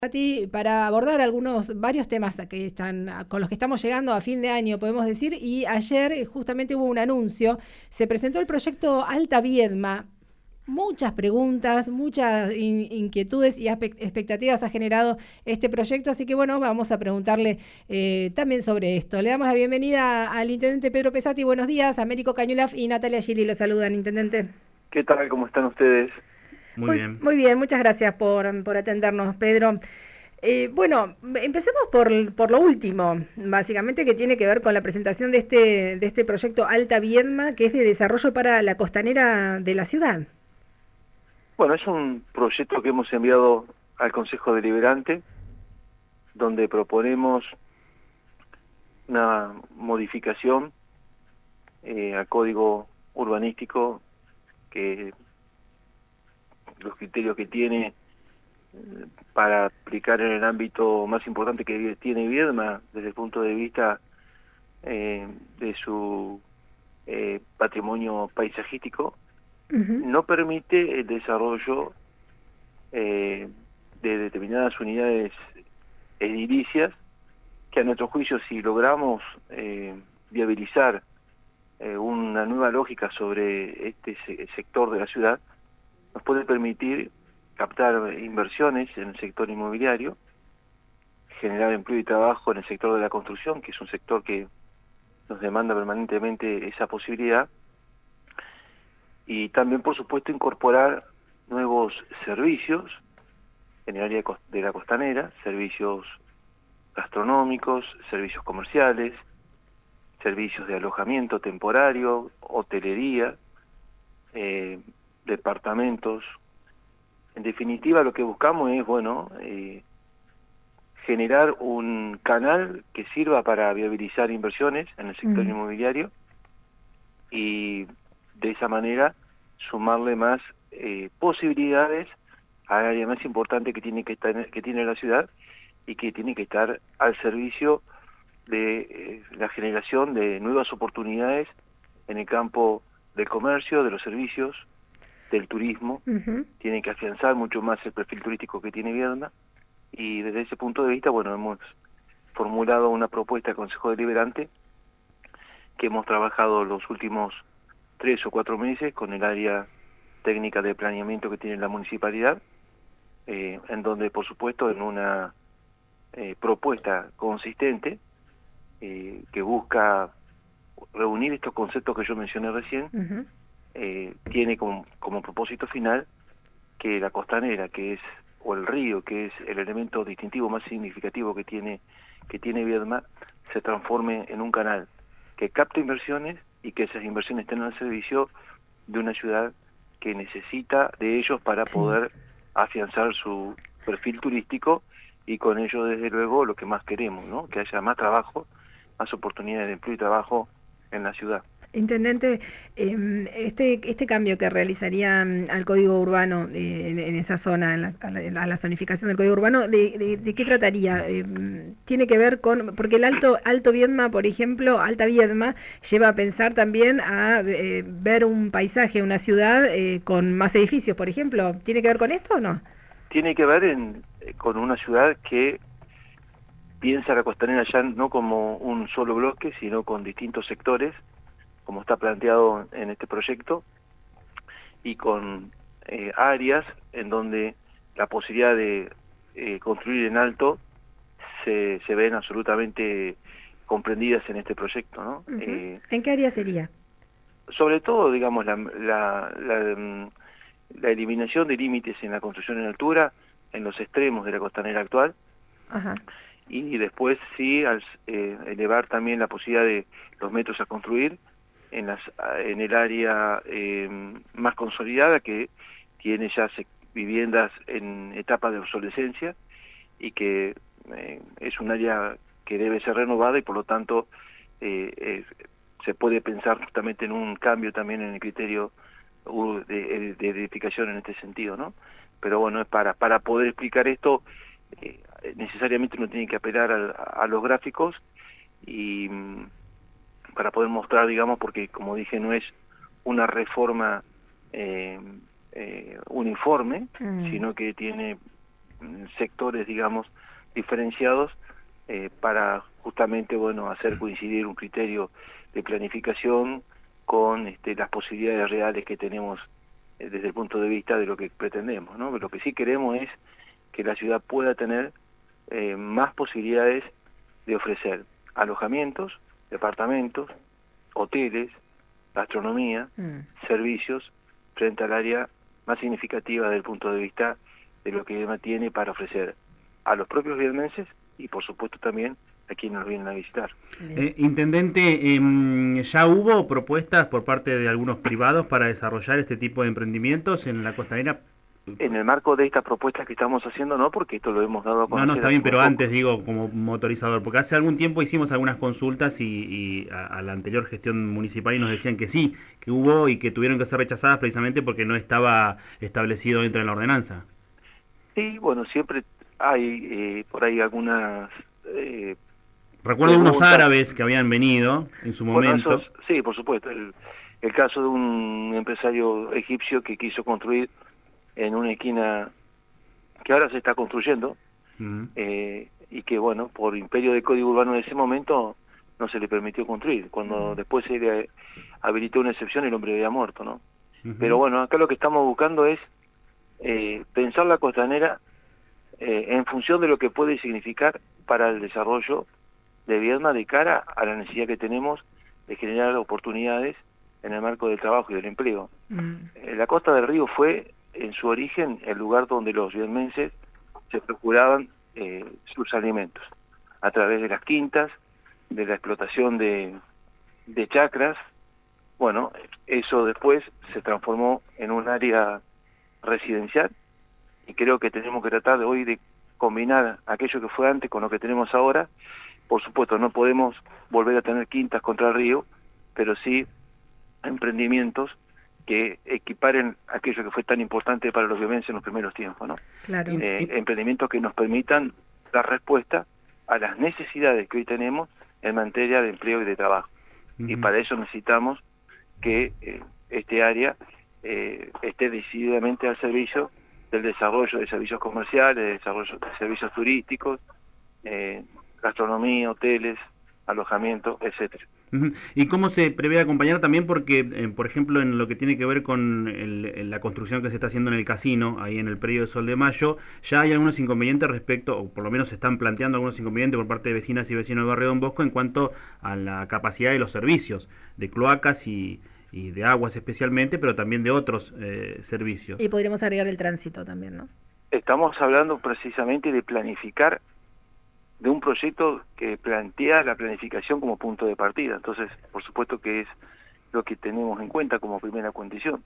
Pati, para abordar varios temas con los que estamos llegando a fin de año, podemos decir, y ayer justamente hubo un anuncio, se presentó el proyecto Alta Viedma. Muchas preguntas, muchas inquietudes y expectativas ha generado este proyecto, así que bueno, vamos a preguntarle también sobre esto. Le damos la bienvenida al intendente Pedro Pesati. Buenos días, Américo Cañulaf y Natalia Gili lo saludan, intendente. ¿Qué tal? ¿Cómo están ustedes? Muy bien. Muy bien, muchas gracias por atendernos, Pedro. Bueno, empecemos por lo último, básicamente que tiene que ver con la presentación de este proyecto Alta Viedma, que es de desarrollo para la costanera de la ciudad. Bueno, es un proyecto que hemos enviado al Consejo Deliberante, donde proponemos una modificación al Código Urbanístico, que los criterios que tiene para aplicar en el ámbito más importante que tiene Viedma, desde el punto de vista de su patrimonio paisajístico, no permite el desarrollo de determinadas unidades edilicias que, a nuestro juicio, si logramos viabilizar una nueva lógica sobre este sector de la ciudad, nos puede permitir captar inversiones en el sector inmobiliario, generar empleo y trabajo en el sector de la construcción, que es un sector que nos demanda permanentemente esa posibilidad, y también, por supuesto, incorporar nuevos servicios en el área de la costanera, servicios gastronómicos, servicios comerciales, servicios de alojamiento temporario, hotelería, departamentos. En definitiva, lo que buscamos es, generar un canal que sirva para viabilizar inversiones en el sector inmobiliario y de esa manera sumarle más posibilidades al área más importante que tiene la ciudad y que tiene que estar al servicio de la generación de nuevas oportunidades en el campo del comercio, de los servicios, del turismo. Tiene que afianzar mucho más el perfil turístico que tiene Viedma, y desde ese punto de vista, hemos formulado una propuesta al Consejo Deliberante que hemos trabajado los últimos 3 o 4 meses con el área técnica de planeamiento que tiene la municipalidad, en donde, por supuesto, en una propuesta consistente que busca reunir estos conceptos que yo mencioné recién, tiene como propósito final que la costanera, o el río, que es el elemento distintivo más significativo que tiene Viedma, se transforme en un canal que capte inversiones y que esas inversiones estén al servicio de una ciudad que necesita de ellos para poder afianzar su perfil turístico, y con ello, desde luego, lo que más queremos, ¿no? Que haya más trabajo, más oportunidades de empleo y trabajo en la ciudad. Intendente, este cambio que realizaría al Código Urbano en esa zona, a la zonificación del Código Urbano, ¿de qué trataría? Tiene que ver porque el Alto Viedma, por ejemplo, Alta Viedma, lleva a pensar también a ver un paisaje, una ciudad con más edificios, por ejemplo. ¿Tiene que ver con esto o no? Tiene que ver con una ciudad que piensa la costanera ya no como un solo bloque, sino con distintos sectores, como está planteado en este proyecto, y con áreas en donde la posibilidad de construir en alto se ven absolutamente comprendidas en este proyecto, ¿no? ¿En qué área sería? Sobre todo, digamos, la eliminación de límites en la construcción en altura en los extremos de la costanera actual. Y después sí, al elevar también la posibilidad de los metros a construir en el área más consolidada, que tiene ya viviendas en etapa de obsolescencia y que es un área que debe ser renovada, y por lo tanto se puede pensar justamente en un cambio también en el criterio de edificación en este sentido, ¿no? Pero bueno, es para poder explicar esto, necesariamente uno tiene que apelar a los gráficos, y para poder mostrar, digamos, porque, como dije, no es una reforma uniforme, sino que tiene sectores, digamos, diferenciados para justamente, hacer coincidir un criterio de planificación con las posibilidades reales que tenemos desde el punto de vista de lo que pretendemos, ¿no? Lo que sí queremos es que la ciudad pueda tener más posibilidades de ofrecer alojamientos, departamentos, hoteles, gastronomía, servicios, frente al área más significativa desde el punto de vista de lo que Viedma tiene para ofrecer a los propios viedmenses y por supuesto también a quienes nos vienen a visitar. Intendente, ¿ya hubo propuestas por parte de algunos privados para desarrollar este tipo de emprendimientos en la costanera? En el marco de estas propuestas que estamos haciendo, no, porque esto lo hemos dado a conocer. No, está bien, pero antes, digo, como motorizador, porque hace algún tiempo hicimos algunas consultas y a la anterior gestión municipal y nos decían que sí, que hubo y que tuvieron que ser rechazadas precisamente porque no estaba establecido dentro de la ordenanza. Sí, siempre hay por ahí algunas... Recuerdo unos árabes que habían venido en su momento. Sí, por supuesto. El caso de un empresario egipcio que quiso construir en una esquina que ahora se está construyendo y que, por imperio del Código Urbano de ese momento no se le permitió construir. Cuando después se le habilitó una excepción, el hombre había muerto, ¿no? Pero acá lo que estamos buscando es pensar la costanera en función de lo que puede significar para el desarrollo de Viedma de cara a la necesidad que tenemos de generar oportunidades en el marco del trabajo y del empleo. La Costa del Río fue, en su origen, el lugar donde los viedmenses se procuraban sus alimentos, a través de las quintas, de la explotación de chacras. Eso después se transformó en un área residencial, y creo que tenemos que tratar de hoy de combinar aquello que fue antes con lo que tenemos ahora. Por supuesto, no podemos volver a tener quintas contra el río, pero sí emprendimientos que equiparen aquello que fue tan importante para los viedmenses en los primeros tiempos, ¿no? Claro. Emprendimientos que nos permitan dar respuesta a las necesidades que hoy tenemos en materia de empleo y de trabajo. Y para eso necesitamos que este área esté decididamente al servicio del desarrollo de servicios comerciales, de desarrollo de servicios turísticos, gastronomía, hoteles, alojamiento, etcétera. ¿Y cómo se prevé acompañar también? Porque, por ejemplo, en lo que tiene que ver con la construcción que se está haciendo en el casino, ahí en el predio de Sol de Mayo, ya hay algunos inconvenientes respecto, o por lo menos se están planteando algunos inconvenientes por parte de vecinas y vecinos del barrio Don Bosco en cuanto a la capacidad de los servicios, de cloacas y de aguas especialmente, pero también de otros servicios. Y podríamos agregar el tránsito también, ¿no? Estamos hablando precisamente de planificar, de un proyecto que plantea la planificación como punto de partida. Entonces, por supuesto que es lo que tenemos en cuenta como primera condición.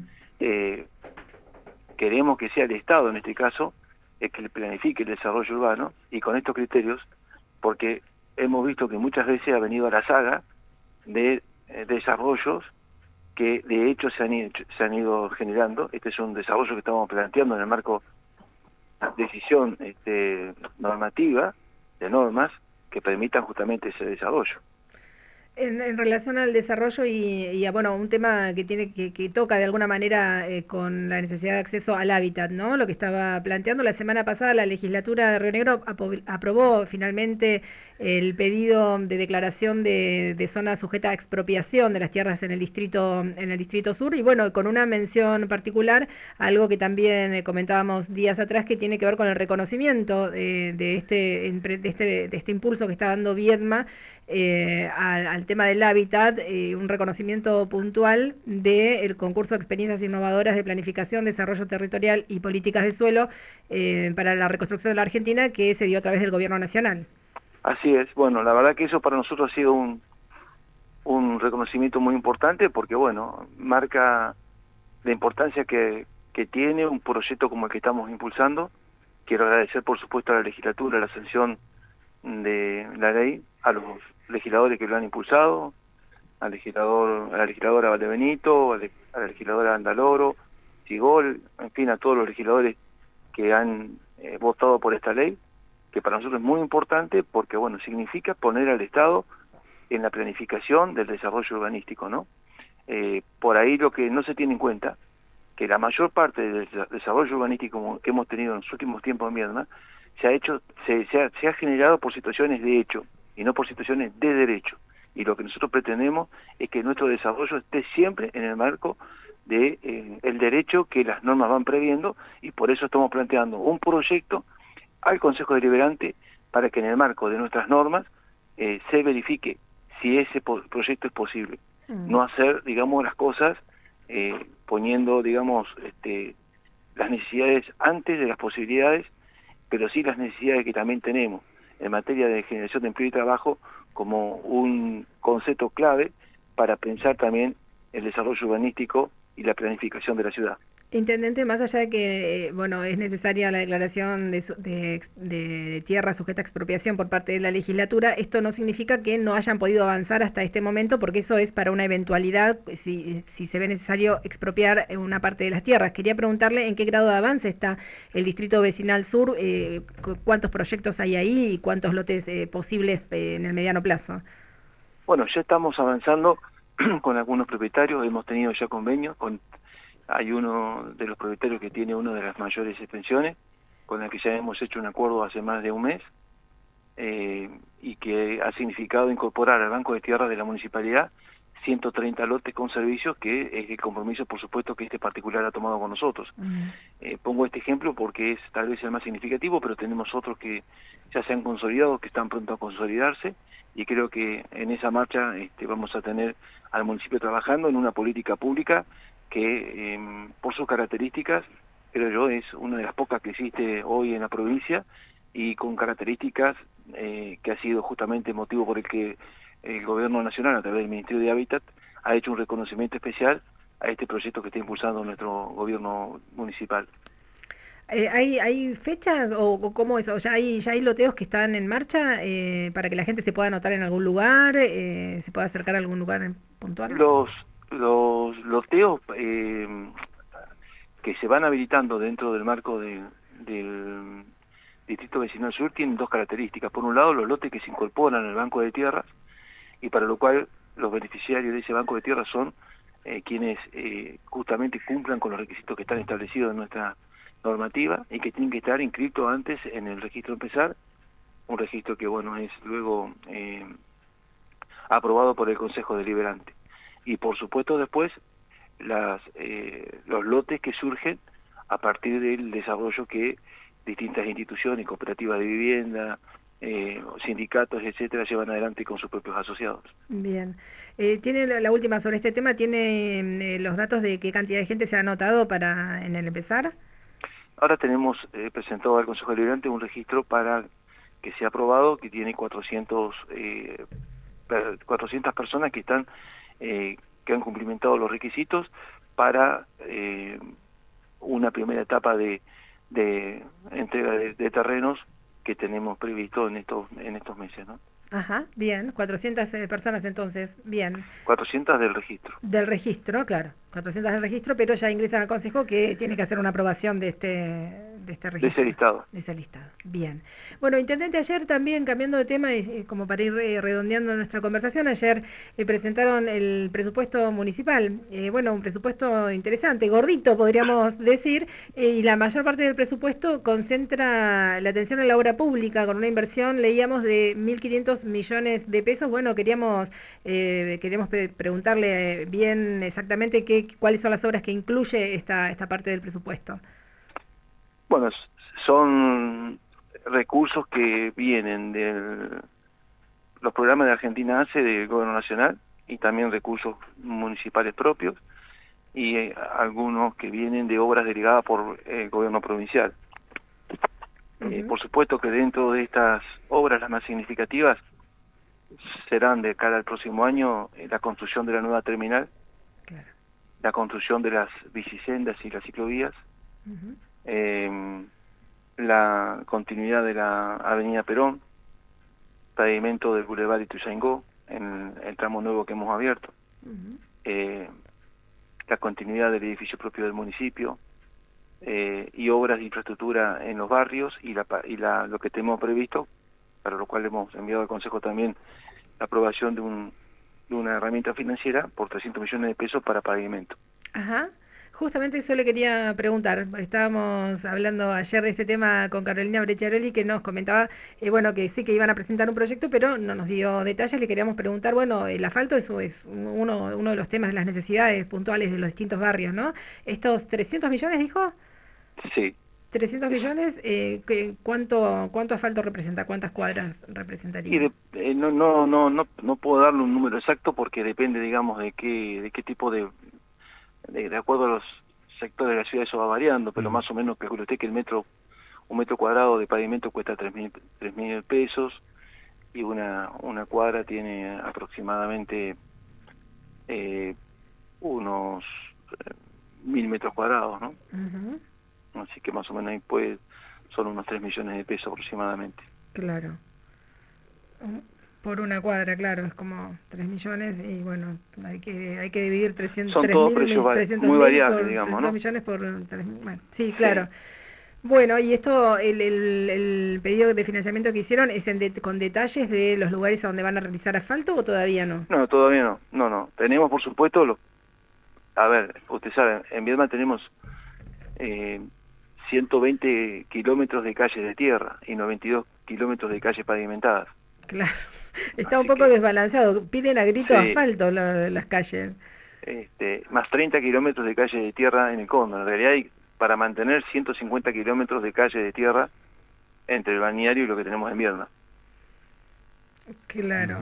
Queremos que sea el Estado, en este caso, el que planifique el desarrollo urbano, y con estos criterios, porque hemos visto que muchas veces ha venido a la saga de desarrollos que de hecho se han ido generando. Este es un desarrollo que estamos planteando en el marco de decisión normativa, de normas que permitan justamente ese desarrollo. En relación al desarrollo y a, un tema que que toca de alguna manera con la necesidad de acceso al hábitat, ¿no? Lo que estaba planteando la semana pasada, la legislatura de Río Negro aprobó finalmente el pedido de declaración de zona sujeta a expropiación de las tierras en el distrito sur, y con una mención particular, algo que también comentábamos días atrás, que tiene que ver con el reconocimiento de este impulso que está dando Viedma al tema del hábitat, un reconocimiento puntual del concurso de experiencias innovadoras de planificación, desarrollo territorial y políticas de suelo para la reconstrucción de la Argentina, que se dio a través del gobierno nacional. Así es. La verdad que eso para nosotros ha sido un reconocimiento muy importante, porque marca la importancia que tiene un proyecto como el que estamos impulsando. Quiero agradecer por supuesto a la legislatura la sanción de la ley, a los legisladores que lo han impulsado, a la legisladora Valdebenito, a la legisladora Andaloro, Sigol, en fin, a todos los legisladores que han votado por esta ley, que para nosotros es muy importante porque, significa poner al Estado en la planificación del desarrollo urbanístico, ¿no? Por ahí lo que no se tiene en cuenta que la mayor parte del desarrollo urbanístico que hemos tenido en los últimos tiempos en Viedma se ha generado por situaciones de hecho y no por situaciones de derecho. Y lo que nosotros pretendemos es que nuestro desarrollo esté siempre en el marco de el derecho que las normas van previendo, y por eso estamos planteando un proyecto al Consejo Deliberante para que en el marco de nuestras normas se verifique si ese proyecto es posible. No hacer, digamos, las cosas poniendo, digamos, las necesidades antes de las posibilidades, pero sí las necesidades que también tenemos en materia de generación de empleo y trabajo como un concepto clave para pensar también el desarrollo urbanístico y la planificación de la ciudad. Intendente, más allá de que bueno, es necesaria la declaración de tierra sujeta a expropiación por parte de la legislatura, esto no significa que no hayan podido avanzar hasta este momento, porque eso es para una eventualidad si se ve necesario expropiar una parte de las tierras. Quería preguntarle en qué grado de avance está el Distrito Vecinal Sur, cuántos proyectos hay ahí y cuántos lotes posibles en el mediano plazo. Bueno, ya estamos avanzando con algunos propietarios, hemos tenido ya convenios hay uno de los propietarios que tiene una de las mayores extensiones, con la que ya hemos hecho un acuerdo hace más de un mes, y que ha significado incorporar al Banco de Tierras de la Municipalidad 130 lotes con servicios, que es el compromiso, por supuesto, que este particular ha tomado con nosotros. Pongo este ejemplo porque es tal vez el más significativo, pero tenemos otros que ya se han consolidado, que están pronto a consolidarse, y creo que en esa marcha vamos a tener al municipio trabajando en una política pública que por sus características, creo yo, es una de las pocas que existe hoy en la provincia, y con características que ha sido justamente motivo por el que el Gobierno Nacional, a través del Ministerio de Hábitat, ha hecho un reconocimiento especial a este proyecto que está impulsando nuestro gobierno municipal. ¿Hay fechas o cómo es? ¿O ya hay loteos que están en marcha para que la gente se pueda anotar en algún lugar, se pueda acercar a algún lugar puntual? Los loteos que se van habilitando dentro del marco del Distrito Vecinal Sur tienen dos características. Por un lado, los lotes que se incorporan al Banco de Tierras, y para lo cual los beneficiarios de ese Banco de Tierras son quienes justamente cumplan con los requisitos que están establecidos en nuestra normativa y que tienen que estar inscritos antes en el registro Empezar, un registro que bueno es luego aprobado por el Consejo Deliberante. Y por supuesto después los lotes que surgen a partir del desarrollo que distintas instituciones, cooperativas de vivienda, sindicatos, etcétera, llevan adelante con sus propios asociados. Bien. ¿Tiene la última sobre este tema? ¿Tiene los datos de qué cantidad de gente se ha anotado en el Empezar? Ahora tenemos presentado al Consejo Deliberante un registro para que sea aprobado, que tiene 400 personas que están que han cumplimentado los requisitos para una primera etapa de entrega de terrenos que tenemos previsto en estos meses, ¿no? Ajá, bien, 400 personas entonces, bien. 400 del registro. Del registro, claro, 400 del registro, pero ya ingresan al Consejo que tiene que hacer una aprobación de este registro. De ese listado. De ese listado, bien. Bueno, Intendente, ayer también, cambiando de tema, como para ir redondeando nuestra conversación, ayer presentaron el presupuesto municipal, bueno, un presupuesto interesante, gordito podríamos decir, y la mayor parte del presupuesto concentra la atención a la obra pública, con una inversión, leíamos, de 1.500 millones de pesos. Bueno, queríamos preguntarle bien exactamente cuáles son las obras que incluye esta parte del presupuesto. Bueno, son recursos que vienen de los programas de Argentina ACE del Gobierno Nacional y también recursos municipales propios y algunos que vienen de obras delegadas por el Gobierno provincial. Por supuesto que dentro de estas obras las más significativas serán de cara al próximo año la construcción de la nueva terminal, claro, la construcción de las bicisendas y las ciclovías, la continuidad de la avenida Perón, pavimento del Boulevard Ituzaingó en el tramo nuevo que hemos abierto, la continuidad del edificio propio del municipio, y obras de infraestructura en los barrios y lo que tenemos previsto, para lo cual hemos enviado al Consejo también la aprobación de una herramienta financiera por 300 millones de pesos para pavimento. Ajá. Justamente eso le quería preguntar. Estábamos hablando ayer de este tema con Carolina Brecciaroli, que nos comentaba, bueno, que sí que iban a presentar un proyecto, pero no nos dio detalles. Le queríamos preguntar, bueno, el asfalto eso es uno de los temas de las necesidades puntuales de los distintos barrios, ¿no? Estos 300 millones, dijo. Sí. 300 millones, ¿cuánto asfalto representa? ¿Cuántas cuadras representaría? No puedo darle un número exacto porque depende, digamos, de qué tipo de acuerdo a los sectores de la ciudad eso va variando, pero más o menos calcule usted que un metro cuadrado de pavimento cuesta 3.000 pesos y una cuadra tiene aproximadamente unos 1.000 metros cuadrados, ¿no? Uh-huh. Así que más o menos ahí son unos 3 millones de pesos aproximadamente. Claro. Por una cuadra, claro, es como 3 millones y bueno, hay que dividir 300, son todos precios muy variables, digamos, 300 ¿no? millones por 3.000, bueno, sí, claro. Sí. Bueno, y esto, el pedido de financiamiento que hicieron, ¿es con detalles de los lugares a donde van a realizar asfalto o todavía no? No, todavía no. Tenemos, por supuesto, a ver, usted sabe, en Viedma tenemos 120 kilómetros de calles de tierra y 92 kilómetros de calles pavimentadas. Claro, está un poco desbalanceado, piden a grito asfalto las calles. Más 30 kilómetros de calles de tierra en el Cóndor. En realidad hay para mantener 150 kilómetros de calles de tierra entre el balneario y lo que tenemos en Viedma. Claro,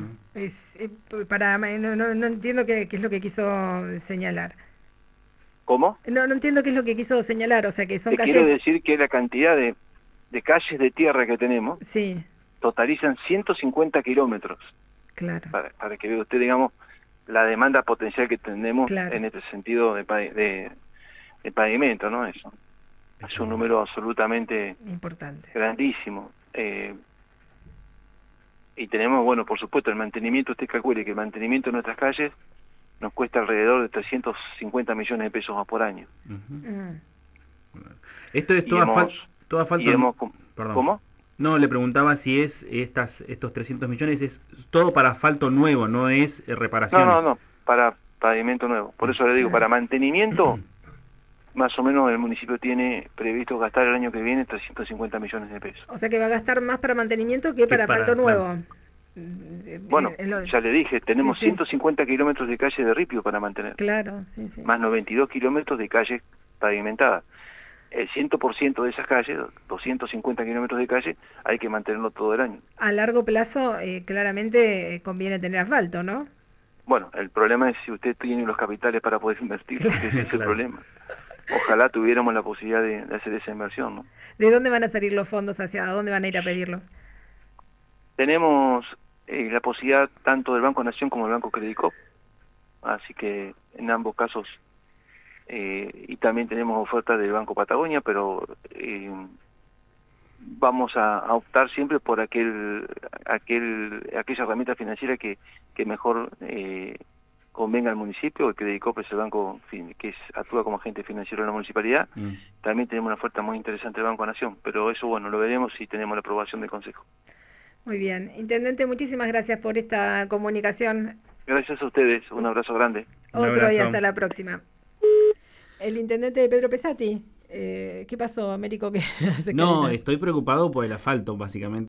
no entiendo qué es lo que quiso señalar. ¿Cómo? No entiendo qué es lo que quiso señalar, o sea que son calles... Quiero decir que la cantidad de calles de tierra que tenemos totalizan 150 kilómetros. Claro. Para que vea usted, digamos, la demanda potencial que tenemos en este sentido de pavimento, ¿no? Eso es un número absolutamente importante, grandísimo. Y tenemos, bueno, por supuesto, el mantenimiento. Usted calcule que el mantenimiento de nuestras calles nos cuesta alrededor de 350 millones de pesos más por año. Esto es todo asfalto. Perdón. ¿Cómo? No, le preguntaba si estos 300 millones es todo para asfalto nuevo, no es reparación. No, para pavimento nuevo. Por eso le digo, para mantenimiento, más o menos el municipio tiene previsto gastar el año que viene 350 millones de pesos. O sea que va a gastar más para mantenimiento que para asfalto nuevo. Claro. Bueno, ya le dije, tenemos 150 kilómetros de calle de ripio para mantener. Claro, más 92 kilómetros de calle pavimentada. El 100% de esas calles, 250 kilómetros de calle, hay que mantenerlo todo el año. A largo plazo, claramente conviene tener asfalto, ¿no? Bueno, el problema es si usted tiene los capitales para poder invertir, ese es el problema. Ojalá tuviéramos la posibilidad de hacer esa inversión, ¿no? ¿De dónde van a salir los fondos? ¿Hacia dónde van a ir a pedirlos? Tenemos la posibilidad tanto del Banco Nación como del Banco Credicop, así que en ambos casos, y también tenemos ofertas del Banco Patagonia, pero vamos a optar siempre por aquella herramienta financiera que mejor convenga al municipio. El Credicop es el banco que actúa como agente financiero en la municipalidad. También tenemos una oferta muy interesante del Banco Nación, pero eso, bueno, lo veremos si tenemos la aprobación del Consejo. Muy bien. Intendente, muchísimas gracias por esta comunicación. Gracias a ustedes. Un abrazo grande. Otro y hasta la próxima. El intendente Pedro Pesati. ¿Qué pasó, Américo? No, estoy preocupado por el asfalto, básicamente.